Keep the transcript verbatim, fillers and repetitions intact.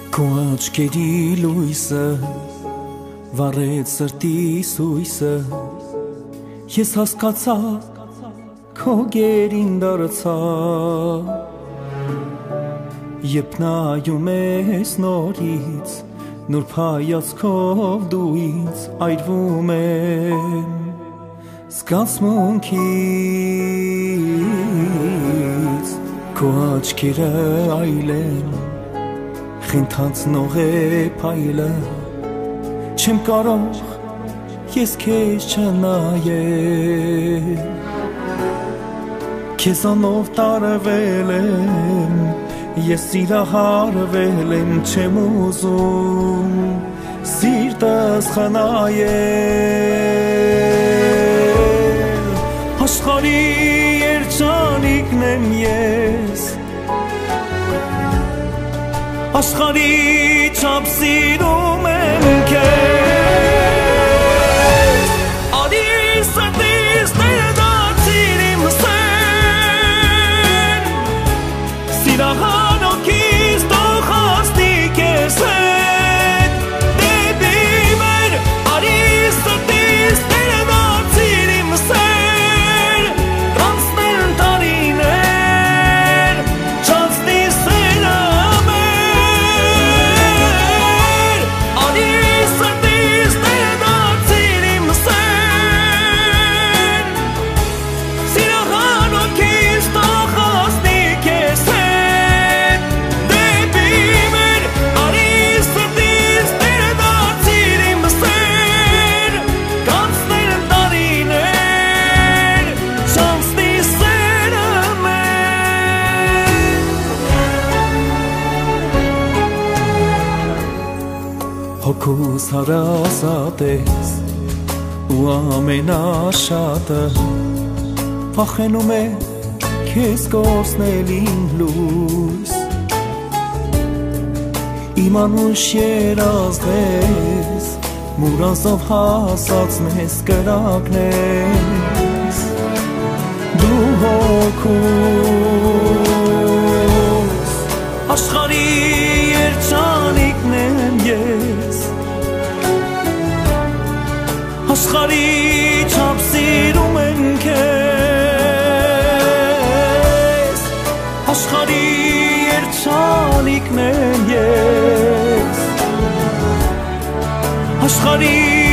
Քո աչքերի լույսը վառեց սրտի սույսը, ես հասկացա քո գերին դարձա, երբ նայում ես նորից նուրբ հայացքով դու ինձ այրվում եմ զգացմունքից, քո աչքերը այլ են խենթանցնող է փայլը, չեմ կարող ես քեզ չնայել, քեզանով տարվել եմ, ես սիրահարվել եմ, չեմ ուզում սիրտս խնայել, աշխարհի երջանիկն եմ ես, աշխարհի չափ սիրում եմ քեզ, արի սրտիս ներդարձիր իմ սեն, սիրահանոքից թող հասնի քեզ հետ, դեպի մեր, արի սրտիս ներդարձիր իմ սեն, կանցնեն տարիներ, չանցնի սերը հոգուս հարազատ ես ու ամենաշատը վախենում է քեզ կորցնել իմ լույս, իմ անուշ երազնես մուրազով հասածնես կրակնես, դու հոգուս աշխարհի երջանիկն եմ ես, աշխարհի չափ սիրում եմ քեզ, աշխարհի երջանիկն եմ ես, աշխարհի